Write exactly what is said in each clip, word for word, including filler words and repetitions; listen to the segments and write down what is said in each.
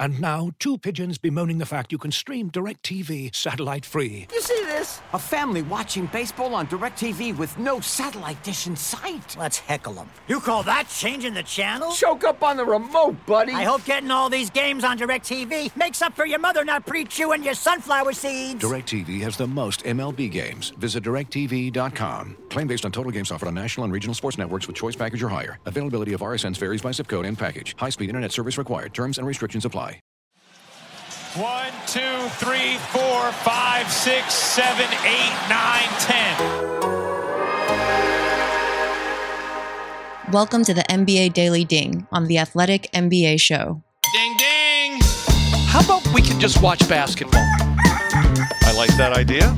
And now, two pigeons bemoaning the fact you can stream DirecTV satellite-free. You see this? A family watching baseball on DirecTV with no satellite dish in sight. Let's heckle them. You call that changing the channel? Choke up on the remote, buddy. I hope getting all these games on DirecTV makes up for your mother not pre-chewing your sunflower seeds. DirecTV has the most M L B games. Visit direct T V dot com. Claim based on total games offered on national and regional sports networks with choice package or higher. Availability of R S Ns varies by zip code and package. High-speed internet service required. Terms and restrictions apply. One, two, three, four, five, six, seven, eight, nine, ten. Welcome to the N B A Daily Ding on the Athletic N B A Show. Ding, ding. How about we can just watch basketball? I like that idea.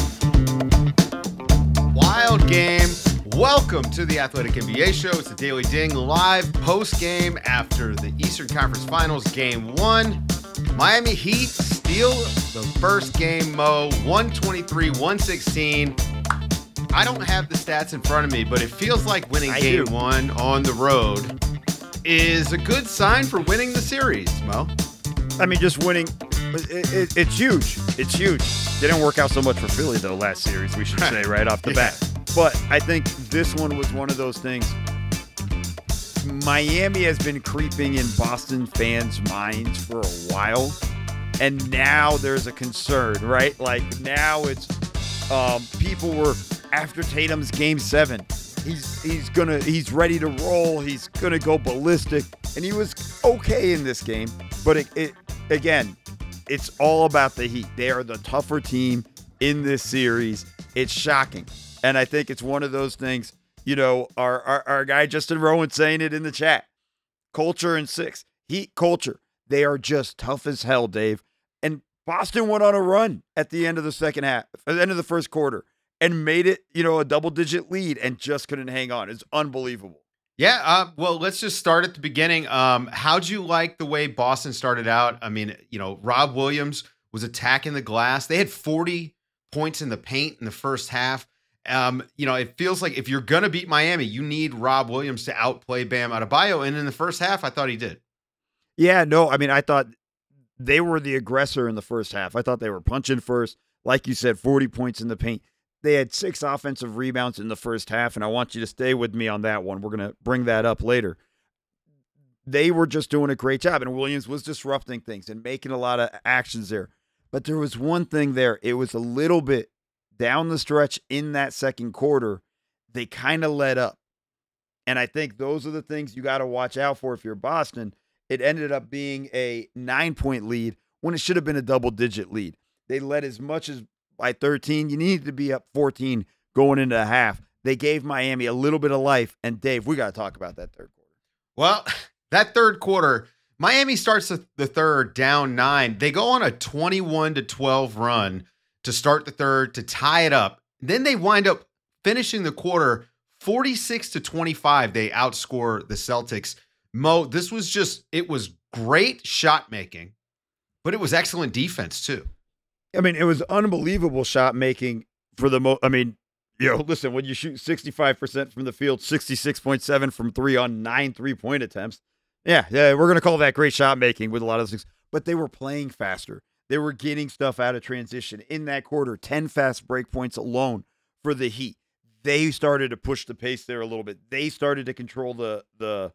Wild game. Welcome to the Athletic N B A Show. It's the Daily Ding live post-game after the Eastern Conference Finals Game one. Miami Heat steal the first game, Mo, one twenty-three one sixteen. I don't have the stats in front of me, but it feels like winning I game do. one on the road is a good sign for winning the series, Mo. I mean, just winning, it, it, it's huge. It's huge. Didn't work out so much for Philly, though, last series, we should say, right off the Yeah. bat. But I think this one was one of those things. Miami has been creeping in Boston fans' minds for a while, and now there's a concern, right? Like, now it's um, people were after Tatum's game seven. He's he's gonna he's ready to roll. He's gonna go ballistic, and he was okay in this game. But it, it again, it's all about the Heat. They are the tougher team in this series. It's shocking, and I think it's one of those things. You know, our, our our guy Justin Rowan saying it in the chat. Culture and six. Heat culture. They are just tough as hell, Dave. And Boston went on a run at the end of the second half, at the end of the first quarter, and made it, you know, a double-digit lead and just couldn't hang on. It's unbelievable. Yeah, uh, well, let's just start at the beginning. Um, how'd you like the way Boston started out? I mean, you know, Rob Williams was attacking the glass. They had forty points in the paint in the first half. Um, you know, it feels like if you're going to beat Miami, you need Rob Williams to outplay Bam Adebayo. And in the first half, I thought he did. Yeah, no, I mean, I thought they were the aggressor in the first half. I thought they were punching first. Like you said, forty points in the paint. They had six offensive rebounds in the first half, and I want you to stay with me on that one. We're going to bring that up later. They were just doing a great job, and Williams was disrupting things and making a lot of actions there. But there was one thing there. It was a little bit down the stretch in that second quarter, they kind of let up. And I think those are the things you got to watch out for if you're Boston. It ended up being a nine-point lead when it should have been a double-digit lead. They led as much as by thirteen. You needed to be up fourteen going into a half. They gave Miami a little bit of life. And, Dave, we got to talk about that third quarter. Well, that third quarter, Miami starts the third down nine. They go on a twenty-one to twelve run to start the third, to tie it up. Then they wind up finishing the quarter forty-six to twenty-five. They outscore the Celtics. Mo, this was just, it was great shot making, but it was excellent defense too. I mean, it was unbelievable shot making for the most. I mean, you know, listen, when you shoot sixty-five percent from the field, sixty-six point seven from three on nine three-point attempts. Yeah, yeah, we're going to call that great shot making with a lot of things. But they were playing faster. They were getting stuff out of transition in that quarter. ten fast break points alone for the Heat. They started to push the pace there a little bit. They started to control the the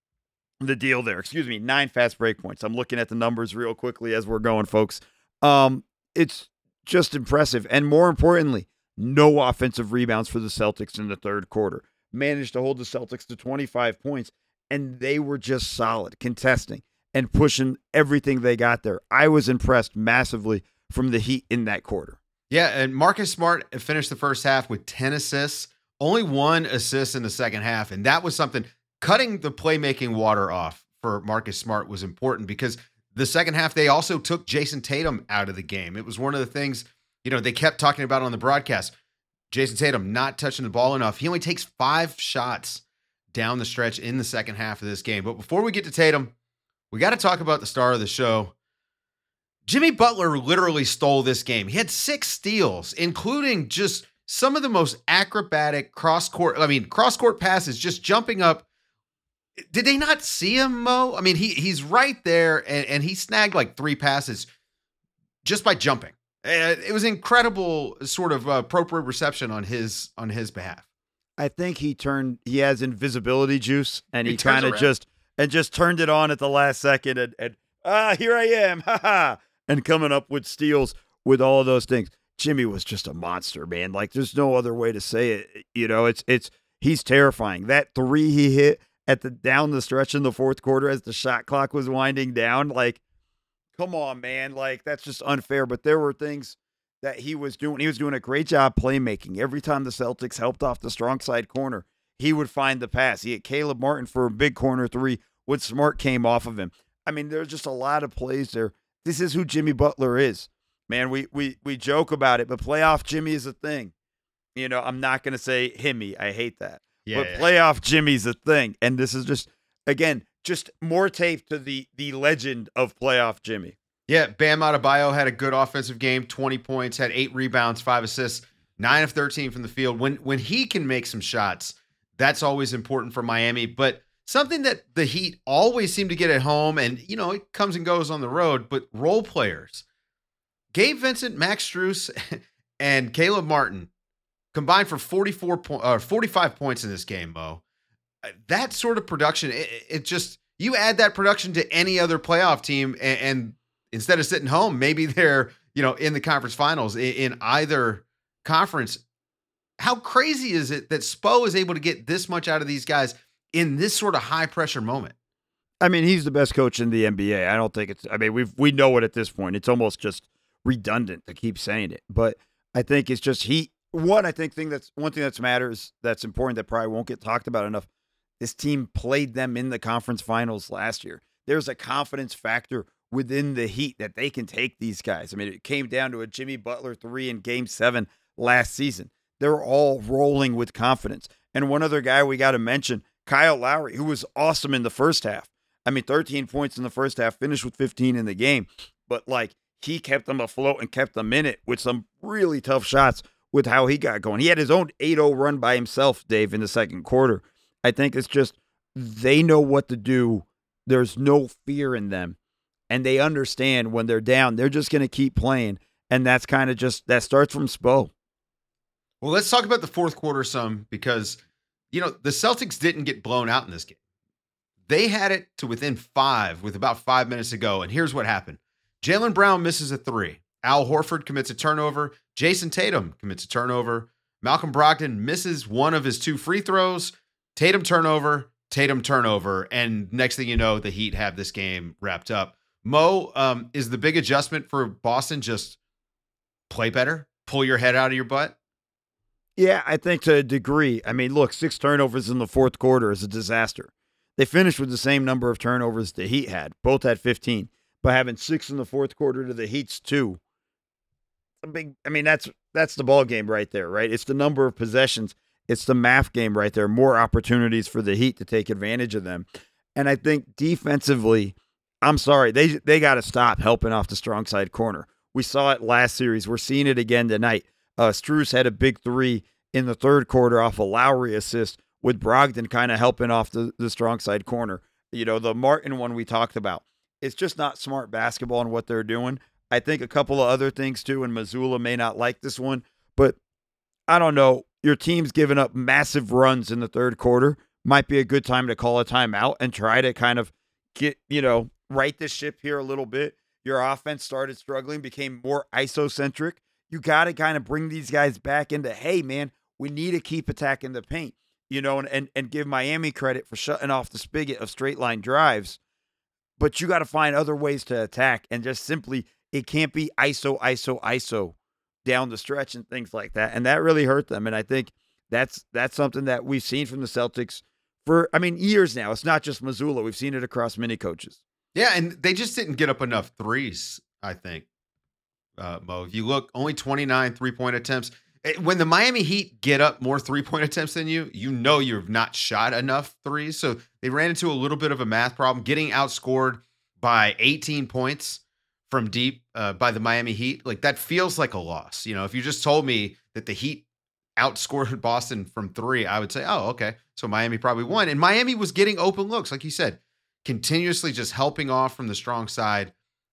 the deal there. Excuse me, nine fast break points. I'm looking at the numbers real quickly as we're going, folks. Um, it's just impressive. And more importantly, no offensive rebounds for the Celtics in the third quarter. Managed to hold the Celtics to twenty-five points, and they were just solid, contesting and pushing everything they got there. I was impressed massively from the Heat in that quarter. Yeah, and Marcus Smart finished the first half with ten assists, only one assist in the second half, and that was something. Cutting the playmaking water off for Marcus Smart was important because the second half they also took Jason Tatum out of the game. It was one of the things, you know, they kept talking about on the broadcast. Jason Tatum not touching the ball enough. He only takes five shots down the stretch in the second half of this game. But before we get to Tatum, we got to talk about the star of the show. Jimmy Butler literally stole this game. He had six steals, including just some of the most acrobatic cross-court, I mean, cross-court passes, just jumping up. Did they not see him, Mo? I mean, he he's right there, and, and he snagged like three passes just by jumping. Uh, it was incredible sort of uh, appropriate reception on his on his behalf. I think he turned, he has invisibility juice, and he, He turns kind of around. just, and just turned it on at the last second, and, and ah, here I am, ha ha, and coming up with steals with all of those things. Jimmy was just a monster, man. Like, there's no other way to say it. You know, it's, it's, he's terrifying. That three he hit at the, down the stretch in the fourth quarter as the shot clock was winding down, like, come on, man. Like, that's just unfair. But there were things that he was doing. He was doing a great job playmaking. Every time the Celtics helped off the strong side corner, he would find the pass. He had Caleb Martin for a big corner three when Smart came off of him. I mean, there's just a lot of plays there. This is who Jimmy Butler is. Man, we we we joke about it, but playoff Jimmy is a thing. You know, I'm not going to say himmy. I hate that. Yeah, but yeah. playoff Jimmy's a thing. And this is just, again, just more tape to the the legend of playoff Jimmy. Yeah, Bam Adebayo had a good offensive game, twenty points, had eight rebounds, five assists, nine of thirteen from the field. When when he can make some shots, that's always important for Miami. But something that the Heat always seem to get at home, and, you know, it comes and goes on the road, but role players. Gabe Vincent, Max Strus, and Caleb Martin combined for forty-four po- uh, forty-five points in this game, Mo. That sort of production, it, it just, you add that production to any other playoff team, and, and instead of sitting home, maybe they're, you know, in the conference finals in, in either conference. How crazy is it that Spo is able to get this much out of these guys in this sort of high pressure moment? I mean, he's the best coach in the N B A. I don't think it's, I mean, we've, we know it at this point. It's almost just redundant to keep saying it, but I think it's just he, one, I think thing that's one thing that's matters, that's important, that probably won't get talked about enough. This team played them in the conference finals last year. There's a confidence factor within the Heat that they can take these guys. I mean, it came down to a Jimmy Butler three in game seven last season. They're all rolling with confidence. And one other guy we got to mention, Kyle Lowry, who was awesome in the first half. I mean, thirteen points in the first half, finished with fifteen in the game. But, like, he kept them afloat and kept them in it with some really tough shots with how he got going. He had his own eight oh run by himself, Dave, in the second quarter. I think it's just they know what to do. There's no fear in them. And they understand when they're down, they're just going to keep playing. And that's kind of just, that starts from Spo. Well, let's talk about the fourth quarter some, because, you know, the Celtics didn't get blown out in this game. They had it to within five with about five minutes to go. And here's what happened. Jaylen Brown misses a three. Al Horford commits a turnover. Jason Tatum commits a turnover. Malcolm Brogdon misses one of his two free throws. Tatum turnover, Tatum turnover. And next thing you know, the Heat have this game wrapped up. Mo, um, is the big adjustment for Boston just play better? Pull your head out of your butt? Yeah, I think to a degree. I mean, look, six turnovers in the fourth quarter is a disaster. They finished with the same number of turnovers the Heat had. Both had fifteen. But having six in the fourth quarter to the Heat's two, a big. I mean, that's that's the ball game right there, right? It's the number of possessions. It's the math game right there. More opportunities for the Heat to take advantage of them. And I think defensively, I'm sorry, they they got to stop helping off the strong side corner. We saw it last series. We're seeing it again tonight. Uh, Strus had a big three in the third quarter off a Lowry assist with Brogdon kind of helping off the, the strong side corner. You know, the Martin one we talked about. It's just not smart basketball in what they're doing. I think a couple of other things too, and Mazzulla may not like this one, but I don't know. Your team's giving up massive runs in the third quarter. Might be a good time to call a timeout and try to kind of get, you know, right the ship here a little bit. Your offense started struggling, became more isocentric. You got to kind of bring these guys back into, hey, man, we need to keep attacking the paint, you know, and, and, and give Miami credit for shutting off the spigot of straight line drives. But you got to find other ways to attack, and just simply, it can't be I S O, I S O, I S O down the stretch and things like that. And that really hurt them. And I think that's that's something that we've seen from the Celtics for, I mean, years now. It's not just Mazzulla. We've seen it across many coaches. Yeah, and they just didn't get up enough threes, I think, uh, Mo. If you look, only twenty-nine three-point attempts. When the Miami Heat get up more three-point attempts than you, you know you've not shot enough threes. So they ran into a little bit of a math problem, getting outscored by eighteen points from deep uh, by the Miami Heat. Like, that feels like a loss. You know, if you just told me that the Heat outscored Boston from three, I would say, oh, okay. So Miami probably won. And Miami was getting open looks, like you said, continuously just helping off from the strong side.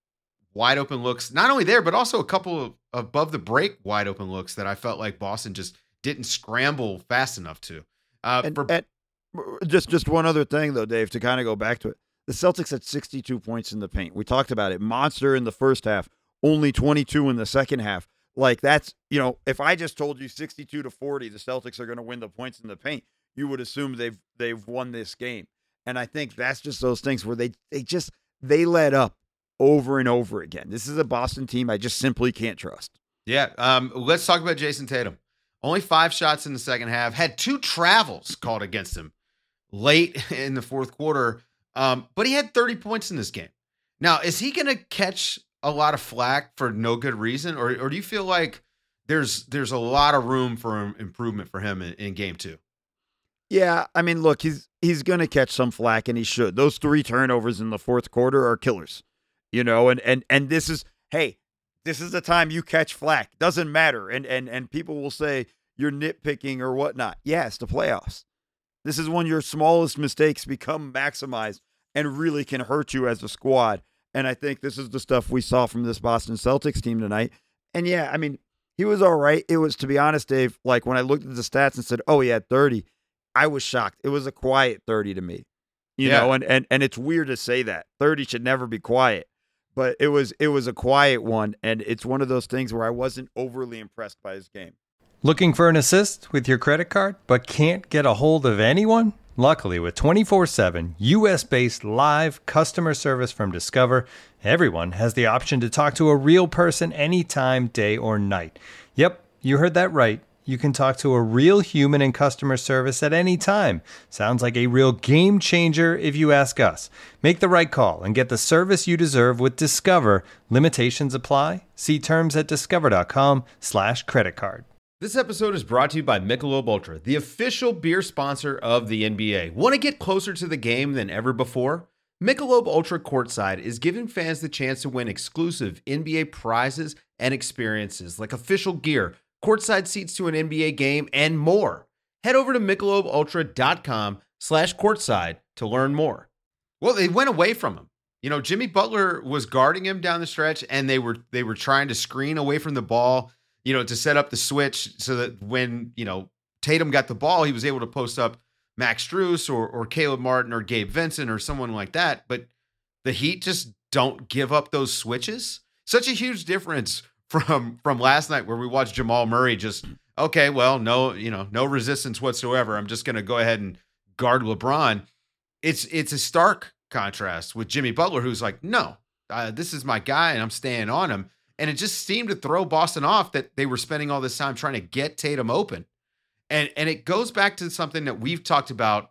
Wide open looks, not only there, but also a couple of above the break wide open looks that I felt like Boston just didn't scramble fast enough to. Uh, and, for, and just, just one other thing, though, Dave, to kind of go back to it. The Celtics had sixty-two points in the paint. We talked about it. Monster in the first half, only twenty-two in the second half. Like, that's, you know, if I just told you sixty-two to forty, the Celtics are going to win the points in the paint, you would assume they've they've won this game. And I think that's just those things where they they just, they let up over and over again. This is a Boston team I just simply can't trust. Yeah. Um, let's talk about Jason Tatum. Only five shots in the second half, had two travels called against him late in the fourth quarter. Um, but he had thirty points in this game. Now, is he going to catch a lot of flack for no good reason? Or, or do you feel like there's, there's a lot of room for improvement for him in, in game two? Yeah. I mean, look, he's, he's going to catch some flack, and he should. Those three turnovers in the fourth quarter are killers. You know, and and and this is, hey, this is the time you catch flack. Doesn't matter. And and and people will say you're nitpicking or whatnot. Yeah, it's the playoffs. This is when your smallest mistakes become maximized and really can hurt you as a squad. And I think this is the stuff we saw from this Boston Celtics team tonight. And yeah, I mean, he was all right. It was, to be honest, Dave, like when I looked at the stats and said, oh, he had thirty, I was shocked. It was a quiet thirty to me. You yeah. know, and, and and it's weird to say that. thirty should never be quiet. But it was it was a quiet one, and it's one of those things where I wasn't overly impressed by his game. Looking for an assist with your credit card, but can't get a hold of anyone? Luckily, with twenty-four seven U S-based live customer service from Discover, everyone has the option to talk to a real person anytime, day or night. Yep, you heard that right. You can talk to a real human in customer service at any time. Sounds like a real game changer if you ask us. Make the right call and get the service you deserve with Discover. Limitations apply. See terms at discover.com slash credit card. This episode is brought to you by Michelob Ultra, the official beer sponsor of the N B A. Want to get closer to the game than ever before? Michelob Ultra Courtside is giving fans the chance to win exclusive N B A prizes and experiences like official gear, courtside seats to an N B A game, and more. Head over to michelobultra.com slash courtside to learn more. Well, they went away from him. You know, Jimmy Butler was guarding him down the stretch, and they were they were trying to screen away from the ball, you know, to set up the switch so that when, you know, Tatum got the ball, he was able to post up Max Strus or, or Caleb Martin or Gabe Vincent or someone like that. But the Heat just don't give up those switches. Such a huge difference from from last night where we watched Jamal Murray just, okay, well, no, you know, no resistance whatsoever. I'm just going to go ahead and guard LeBron. It's it's a stark contrast with Jimmy Butler, who's like, no, uh, this is my guy and I'm staying on him. And it just seemed to throw Boston off that they were spending all this time trying to get Tatum open. And and it goes back to something that we've talked about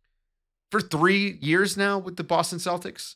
for three years now with the Boston Celtics.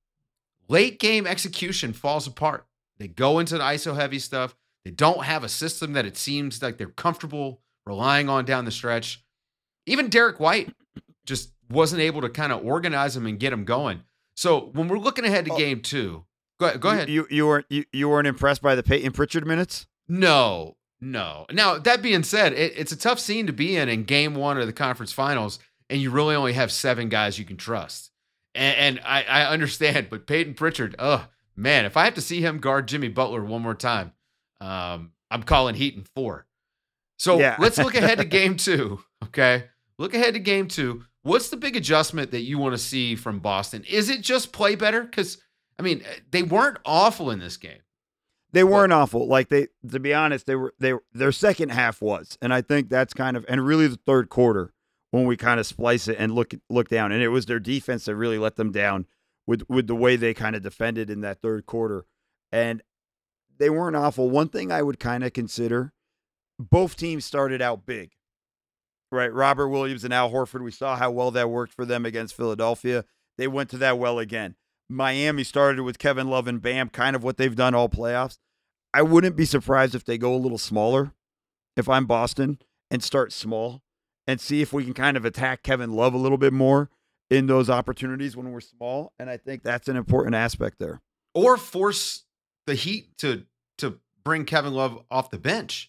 Late game execution falls apart. They go into the I S O heavy stuff. They don't have a system that it seems like they're comfortable relying on down the stretch. Even Derek White just wasn't able to kind of organize them and get them going. So when we're looking ahead to oh, game two, go, go ahead. You you weren't you, you weren't impressed by the Peyton Pritchard minutes? No, no. Now that being said, it, it's a tough scene to be in in game one of the conference finals, and you really only have seven guys you can trust. And, and I, I understand, but Peyton Pritchard, oh man, if I have to see him guard Jimmy Butler one more time, um, I'm calling Heat in four. So yeah. Let's look ahead to game two. Okay, look ahead to game two. What's the big adjustment that you want to see from Boston? Is it just play better? Because, I mean, they weren't awful in this game. They weren't but, awful. Like, they, to be honest, they were, they, their second half was. And I think that's kind of, and really the third quarter when we kind of splice it and look, look down. And it was their defense that really let them down with, with the way they kind of defended in that third quarter. And they weren't awful. One thing I would kind of consider, both teams started out big. Right, Robert Williams and Al Horford, we saw how well that worked for them against Philadelphia. They went to that well again. Miami started with Kevin Love and Bam, kind of what they've done all playoffs. I wouldn't be surprised if they go a little smaller, if I'm Boston, and start small and see if we can kind of attack Kevin Love a little bit more in those opportunities when we're small. And I think that's an important aspect there. Or force the Heat to to bring Kevin Love off the bench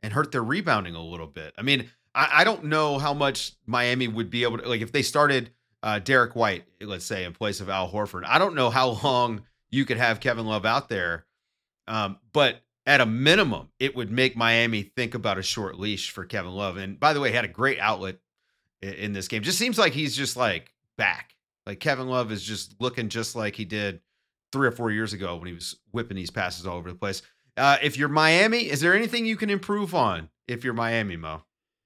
and hurt their rebounding a little bit. I mean, I, I don't know how much Miami would be able to, like if they started uh, Derek White, let's say, in place of Al Horford. I don't know how long you could have Kevin Love out there, um, but at a minimum, it would make Miami think about a short leash for Kevin Love. And by the way, he had a great outlet in, in this game. Just seems like he's just like back. Like Kevin Love is just looking just like he did three or four years ago when he was whipping these passes all over the place. Uh, if you're Miami, is there anything you can improve on if you're Miami, Mo?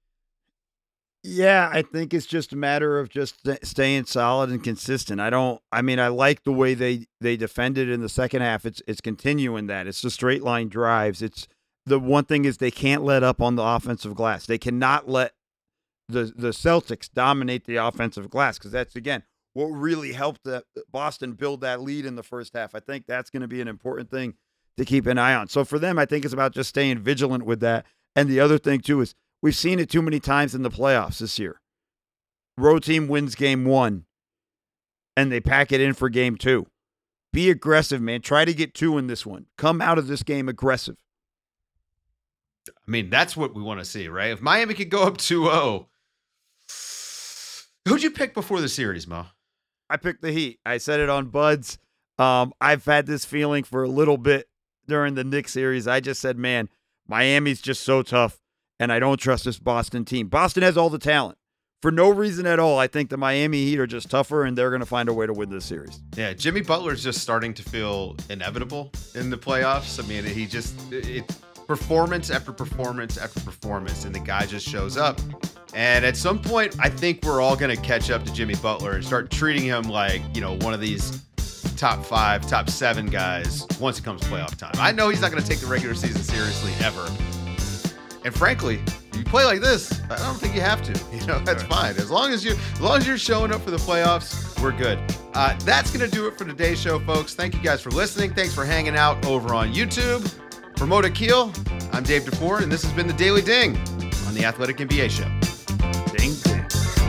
Yeah, I think it's just a matter of just staying solid and consistent. I don't, I mean, I like the way they, they defended in the second half. It's, it's continuing that. It's the straight line drives. It's the one thing is they can't let up on the offensive glass. They cannot let the, the Celtics dominate the offensive glass because that's, again, what really helped the, Boston build that lead in the first half. I think that's going to be an important thing to keep an eye on. So for them, I think it's about just staying vigilant with that. And the other thing, too, is we've seen it too many times in the playoffs this year. Road team wins game one, and they pack it in for game two. Be aggressive, man. Try to get two in this one. Come out of this game aggressive. I mean, that's what we want to see, right? If Miami could go up two oh, who'd you pick before the series, Mo? I picked the Heat. I said it on Buds. Um, I've had this feeling for a little bit during the Knicks series. I just said, man, Miami's just so tough, and I don't trust this Boston team. Boston has all the talent. For no reason at all, I think the Miami Heat are just tougher, and they're going to find a way to win this series. Yeah, Jimmy Butler's just starting to feel inevitable in the playoffs. I mean, he just it, performance after performance after performance, and the guy just shows up. And at some point, I think we're all going to catch up to Jimmy Butler and start treating him like, you know, one of these top five, top seven guys once it comes playoff time. I know he's not going to take the regular season seriously ever. And frankly, if you play like this, I don't think you have to. You know, that's fine. As long as you, as long as you're showing up for the playoffs, we're good. Uh, that's going to do it for today's show, folks. Thank you guys for listening. Thanks for hanging out over on YouTube. For Mo Dakhil, I'm Dave DeFore, and this has been the Daily Ding on the Athletic N B A Show. Ding, ding.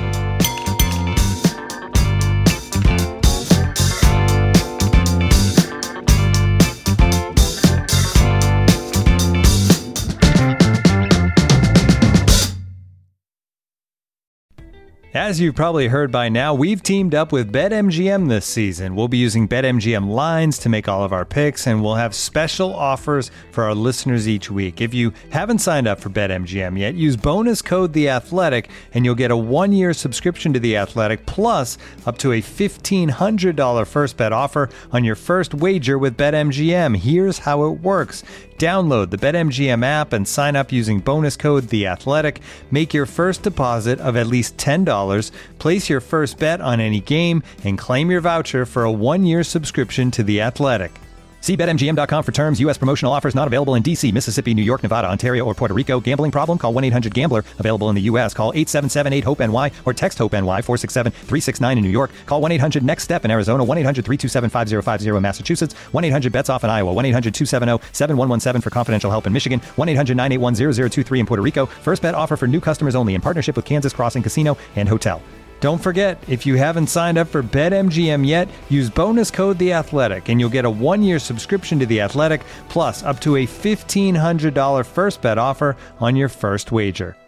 As you've probably heard by now, we've teamed up with BetMGM this season. We'll be using BetMGM lines to make all of our picks, and we'll have special offers for our listeners each week. If you haven't signed up for BetMGM yet, use bonus code The Athletic, and you'll get a one-year subscription to The Athletic, plus up to a fifteen hundred dollars first bet offer on your first wager with BetMGM. Here's how it works. Download the BetMGM app and sign up using bonus code The Athletic. Make your first deposit of at least ten dollars. Place your first bet on any game and claim your voucher for a one-year subscription to The Athletic. See Bet M G M dot com for terms. U S promotional offers not available in D C, Mississippi, New York, Nevada, Ontario, or Puerto Rico. Gambling problem? Call one eight hundred gambler. Available in the U S. Call eight seven seven eight hope N Y or text HOPE-NY four six seven three six nine in New York. Call one eight hundred next step in Arizona. one eight hundred three two seven five zero five zero in Massachusetts. one eight hundred bets off in Iowa. one eight hundred two seven zero seven one one seven for confidential help in Michigan. one eight hundred nine eight one zero zero two three in Puerto Rico. First bet offer for new customers only in partnership with Kansas Crossing Casino and Hotel. Don't forget, if you haven't signed up for BetMGM yet, use bonus code The Athletic, and you'll get a one-year subscription to The Athletic, plus up to a fifteen hundred dollars first bet offer on your first wager.